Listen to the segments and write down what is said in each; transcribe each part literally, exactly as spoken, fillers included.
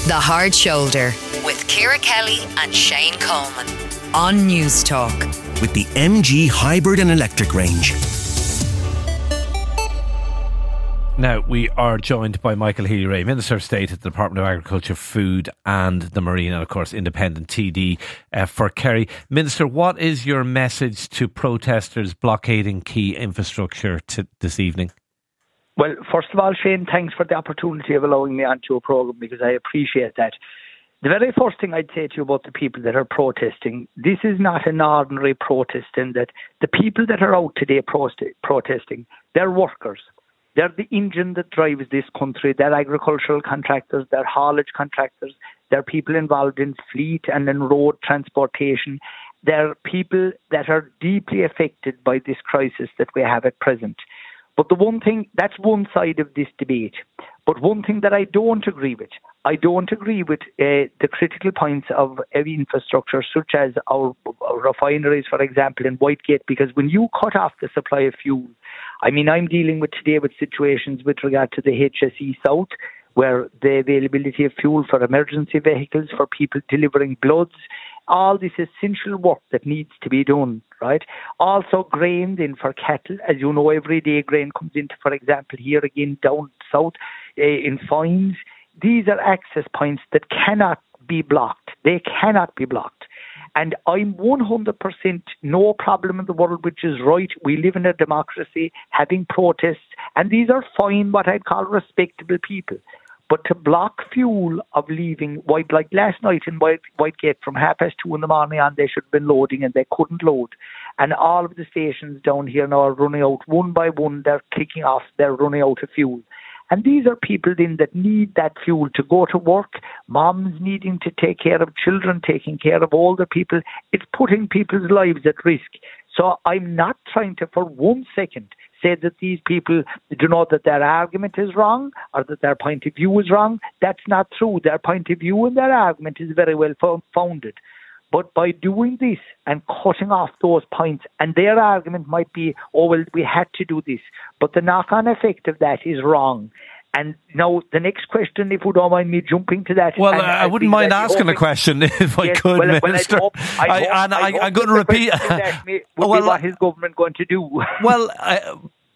The Hard Shoulder with Ciara Kelly and Shane Coleman on News Talk. With the M G hybrid and electric range. Now, we are joined by Michael Healy-Rae, Minister of State at the Department of Agriculture, Food and the Marine, and of course independent T D uh, for Kerry. Minister, what is your message to protesters blockading key infrastructure to this evening? Well, first of all, Shane, thanks for the opportunity of allowing me onto your programme, because I appreciate that. The very first thing I'd say to you about the people that are protesting, this is not an ordinary protest, in that the people that are out today prost- protesting, they're workers. They're the engine that drives this country. They're agricultural contractors, they're haulage contractors, they're people involved in fleet and in road transportation. They're people that are deeply affected by this crisis that we have at present. But the one thing, that's one side of this debate. But one thing that I don't agree with, I don't agree with uh, the critical points of heavy infrastructure, such as our, our refineries, for example, in Whitegate, because when you cut off the supply of fuel, I mean, I'm dealing with today with situations with regard to the H S E South, where the availability of fuel for emergency vehicles, for people delivering bloods, all this essential work that needs to be done, right? Also grain then for cattle. As you know, every day grain comes into, for example, here again down south uh, in Fines. These are access points that cannot be blocked. They cannot be blocked. And I'm one hundred percent no problem in the world, which is right. We live in a democracy, having protests, and these are fine, what I'd call respectable people. But to block fuel of leaving White, like last night in White, Whitegate from half past two in the morning on, they should have been loading and they couldn't load. And all of the stations down here now are running out one by one. They're kicking off. They're running out of fuel. And these are people then that need that fuel to go to work, moms needing to take care of children, taking care of older people. It's putting people's lives at risk. So I'm not trying to, for one second, say that these people do know that their argument is wrong or that their point of view is wrong. That's not true. Their point of view and their argument is very well founded. But by doing this and cutting off those points, and their argument might be, oh, well, we had to do this, but the knock-on effect of that is wrong. And now the next question, if you don't mind me jumping to that. Well, and, uh, I wouldn't mind asking hoping, a question if I yes, could, well, Minister. Well, I, I, hope, I, and I, I I'm going to repeat. Me, would well, be what his government going to do? Well, I,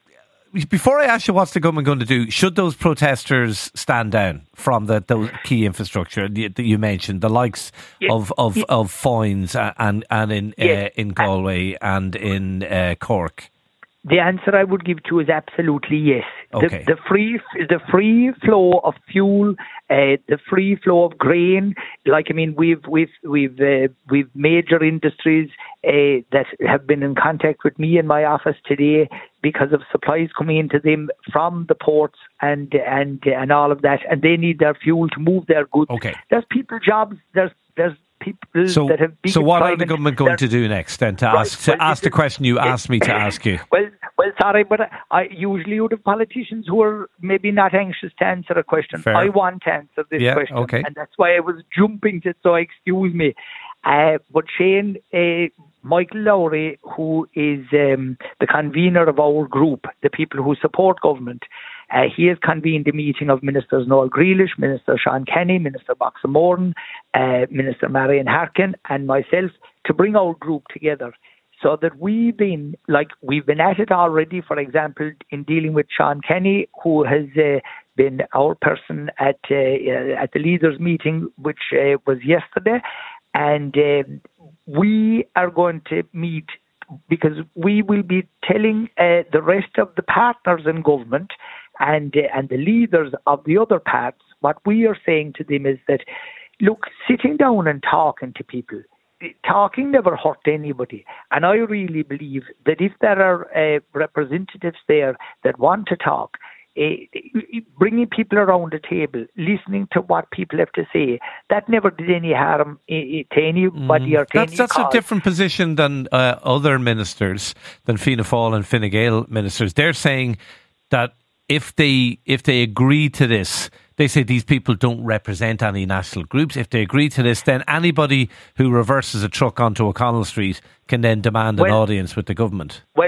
before I ask you what's the government going to do, should those protesters stand down from the those key infrastructure that you mentioned, the likes yes. of of, yes. of Foynes and and in yes. uh, in Galway and in uh, Cork? The answer I would give to is absolutely yes. Okay. The, the free the free flow of fuel, uh, the free flow of grain. Like I mean, we've we've we've uh, we've major industries uh, that have been in contact with me in my office today because of supplies coming into them from the ports and and and all of that, and they need their fuel to move their goods. Okay. There's people jobs. There's there's people so, that have big So what employment. are the government going to do next then to right. ask to well, ask the is, question you yes. asked me to ask you? Well, well, sorry, but I, I usually would have politicians who are maybe not anxious to answer a question. Fair. I want to answer this yeah, question, okay. and that's why I was jumping to it, so excuse me. Uh, but Shane, uh, Michael Lowry, who is um, the convener of our group, the people who support government, Uh, he has convened a meeting of Ministers Noel Grealish, Minister Sean Kenny, Minister Boxer Moran, uh, Minister Marian Harkin and myself to bring our group together so that we've been, like we've been at it already, for example, in dealing with Sean Kenny, who has uh, been our person at, uh, uh, at the leaders meeting, which uh, was yesterday. And uh, we are going to meet because we will be telling uh, the rest of the partners in government and uh, and the leaders of the other parts, what we are saying to them is that, look, sitting down and talking to people, talking never hurt anybody. And I really believe that if there are uh, representatives there that want to talk, uh, bringing people around the table, listening to what people have to say, that never did any harm uh, to anybody mm. or to That's, any that's cause. a different position than uh, other ministers, than Fianna Fáil and Fine Gael ministers. They're saying that if they if they agree to this, they say these people don't represent any national groups. If they agree to this, then anybody who reverses a truck onto O'Connell Street can then demand well, an audience with the government. Well,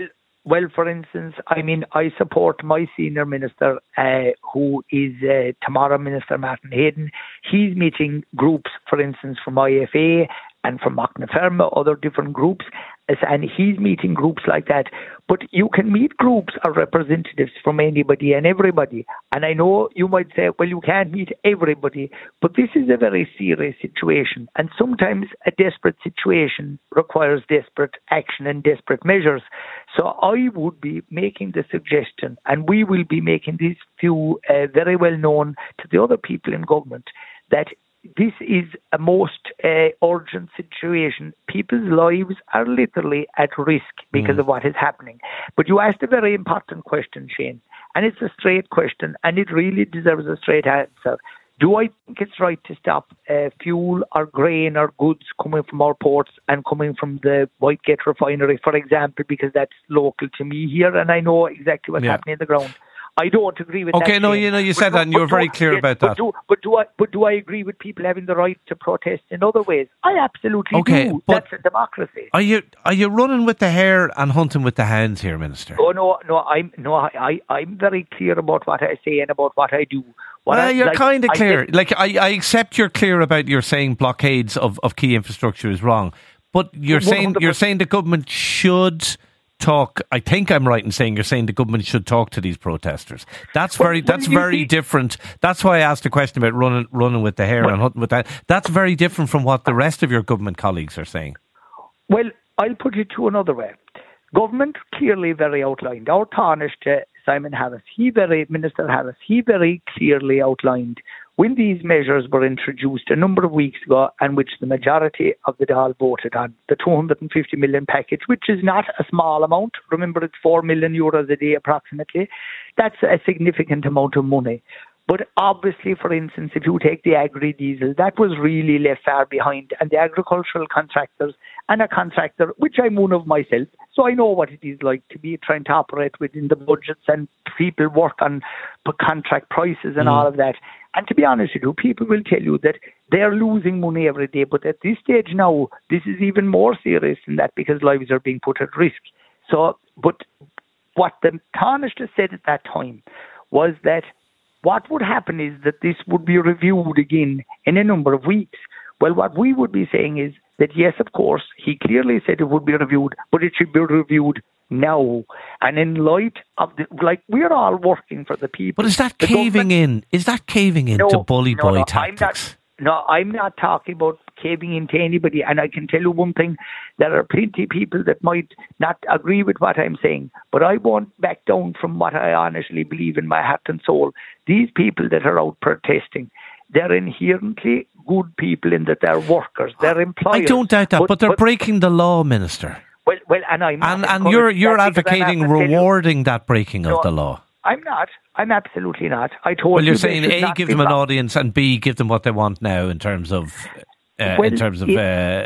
well, for instance, I mean, I support my senior minister, uh, who is uh, tomorrow Minister Martin Hayden. He's meeting groups, for instance, from I F A and from Macnaferma, other different groups, and he's meeting groups like that. But you can meet groups or representatives from anybody and everybody. And I know you might say, well, you can't meet everybody, but this is a very serious situation. And sometimes a desperate situation requires desperate action and desperate measures. So I would be making the suggestion, and we will be making this view uh, very well known to the other people in government, that this is a most uh, urgent situation. People's lives are literally at risk because mm. of what is happening. But you asked a very important question, Shane, and it's a straight question, and it really deserves a straight answer. Do I think it's right to stop uh, fuel or grain or goods coming from our ports and coming from the Whitegate refinery, for example, because that's local to me here, and I know exactly what's yeah. happening on the ground? I don't agree with okay, that. Okay, no, you know, you said but, that and you were very clear yes, about but that. Do, but, do I, but do I agree with people having the right to protest in other ways? I absolutely okay, do. But that's a democracy. Are you are you running with the hare and hunting with the hounds here, Minister? Oh, no, no, I'm, no, I, I'm very clear about what I say and about what I do. What well, I, you're like, kind of clear. I, like, I, I accept you're clear about your saying blockades of, of key infrastructure is wrong. But you're one hundred percent saying you're saying the government should talk. I think I'm right in saying you're saying the government should talk to these protesters. That's very well, that's very see, different. That's why I asked a question about running running with the hare well, and hunting with that. That's very different from what the rest of your government colleagues are saying. Well, I'll put it to another way. Government clearly very outlined. Our tarnished uh, Simon Harris, he very Minister Harris, he very clearly outlined when these measures were introduced a number of weeks ago, and which the majority of the Dáil voted on, the two hundred fifty million package, which is not a small amount. Remember, it's four million euros a day approximately. That's a significant amount of money. But obviously, for instance, if you take the agri-diesel, that was really left far behind. And the agricultural contractors, and a contractor, which I'm one of myself, so I know what it is like to be trying to operate within the budgets and people work on contract prices and mm. all of that. And to be honest with you, people will tell you that they're losing money every day. But at this stage now, this is even more serious than that because lives are being put at risk. So, but what the Taoiseach said at that time was that what would happen is that this would be reviewed again in a number of weeks. Well, what we would be saying is that, yes, of course, he clearly said it would be reviewed, but it should be reviewed now. And in light of the, like, we're all working for the people. But is that the caving in? Is that caving in no, to bully no, boy no, tactics? I'm not, no, I'm not talking about caving into anybody. And I can tell you one thing, there are plenty of people that might not agree with what I'm saying, but I won't back down from what I honestly believe in my heart and soul. These people that are out protesting, they're inherently good people in that they're workers, they're employers. I don't doubt that, but, but they're but, breaking the law, Minister. Well, well, and I'm and and you're you're advocating rewarding you, that breaking no, of the law. I'm not. I'm absolutely not. I told well, you're you saying A, give them an wrong. audience, and B, give them what they want now in terms of uh, well, in terms of it, uh,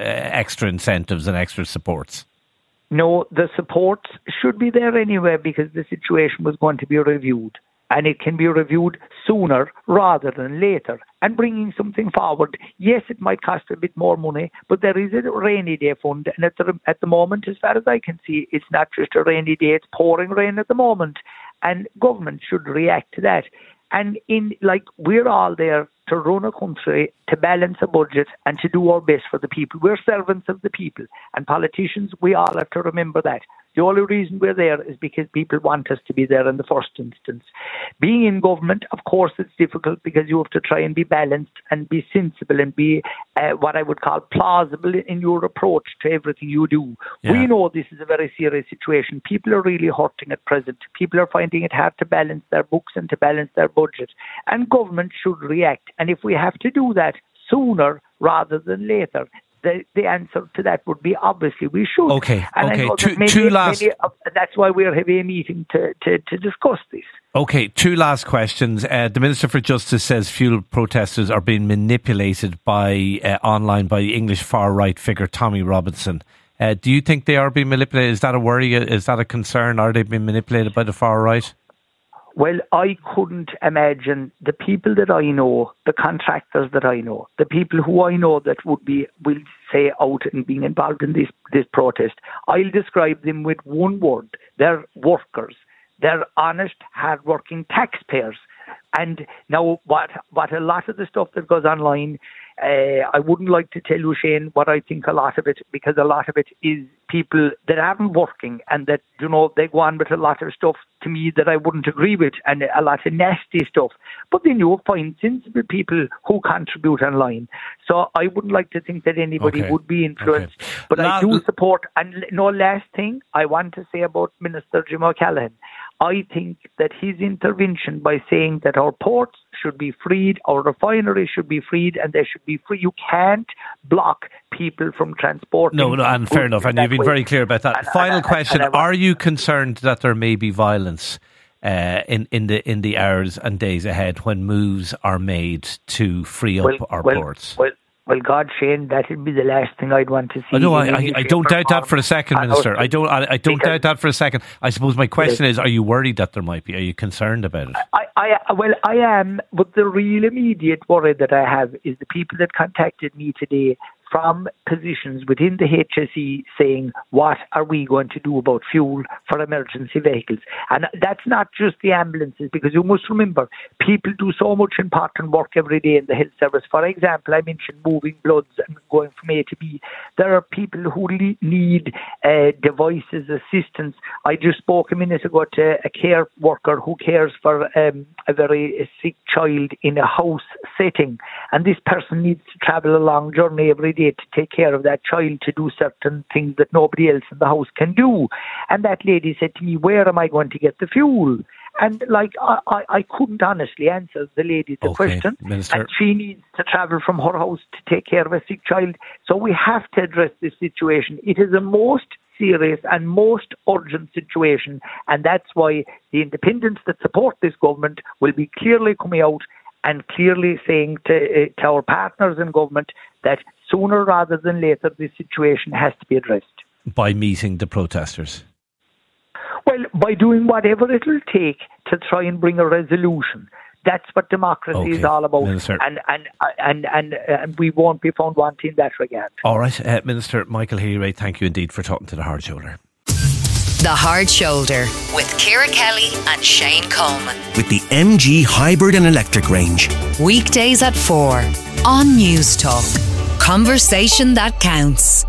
extra incentives and extra supports. No, the support should be there anyway because the situation was going to be reviewed. And it can be reviewed sooner rather than later. And bringing something forward, yes, it might cost a bit more money, but there is a rainy day fund. And at the, at the moment, as far as I can see, it's not just a rainy day, it's pouring rain at the moment. And government should react to that. And in like we're all there to run a country, to balance a budget and to do our best for the people. We're servants of the people. And politicians, we all have to remember that. The only reason we're there is because people want us to be there in the first instance. Being in government, of course, it's difficult because you have to try and be balanced and be sensible and be uh, what I would call plausible in your approach to everything you do. Yeah. We know this is a very serious situation. People are really hurting at present. People are finding it hard to balance their books and to balance their budget. And government should react. And if we have to do that sooner rather than later, The, the answer to that would be obviously we should. Okay, and okay. I know two, that maybe, two last. Maybe, uh, that's why we're having a meeting to, to, to discuss this. Okay, two last questions. Uh, the Minister for Justice says fuel protesters are being manipulated by uh, online by the English far right figure Tommy Robinson. Uh, do you think they are being manipulated? Is that a worry? Is that a concern? Are they being manipulated by the far right? Well, I couldn't imagine the people that I know, the contractors that I know, the people who I know that would be, will say, out and being involved in this, this protest. I'll describe them with one word. They're workers. They're honest, hard-working taxpayers. And now what, what a lot of the stuff that goes online, Uh, I wouldn't like to tell you, Shane, what I think a lot of it, because a lot of it is people that aren't working and that, you know, they go on with a lot of stuff to me that I wouldn't agree with, and a lot of nasty stuff. But then you'll find sensible people who contribute online. So I wouldn't like to think that anybody okay. would be influenced. Okay. But La- I do support, and no, last thing I want to say about Minister Jim O'Callaghan. I think that his intervention by saying that our ports should be freed, our refineries should be freed, and they should be free. You can't block people from transporting. No, no, and fair enough, and you've been way. very clear about that. And, Final and, question: and, and Are you concerned that there may be violence uh, in in the in the hours and days ahead when moves are made to free up well, our well, ports? Well, Well, God, Shane, that would be the last thing I'd want to see. I know. I, I, I don't doubt that for a second, Minister. I don't. I, I don't doubt that for a second. I suppose my question is: are you worried that there might be? Are you concerned about it? I, I, well, I am. But the real immediate worry that I have is the people that contacted me today from positions within the H S E saying, what are we going to do about fuel for emergency vehicles? And that's not just the ambulances, because you must remember, people do so much important work every day in the health service. For example, I mentioned moving bloods and going from A to B. There are people who le- need uh, devices, assistance. I just spoke a minute ago to a care worker who cares for um, a very sick child in a house setting. And this person needs to travel a long journey every day to take care of that child, to do certain things that nobody else in the house can do. And that lady said to me, where am I going to get the fuel? And like, I, I, I couldn't honestly answer the lady the okay, question. Minister. And she needs to travel from her house to take care of a sick child. So we have to address this situation. It is a most serious and most urgent situation. And that's why the independents that support this government will be clearly coming out and clearly saying to, uh, to our partners in government that sooner rather than later this situation has to be addressed. By meeting the protesters? Well, by doing whatever it will take to try and bring a resolution. That's what democracy okay. is all about. Minister. And and and and, and we won't be found wanting in that regard. All right. Uh, Minister Michael Healy-Rae, thank you indeed for talking to The Hard Shoulder. The Hard Shoulder with Ciara Kelly and Shane Coleman. With the M G Hybrid and Electric range. Weekdays at four on News Talk. Conversation that counts.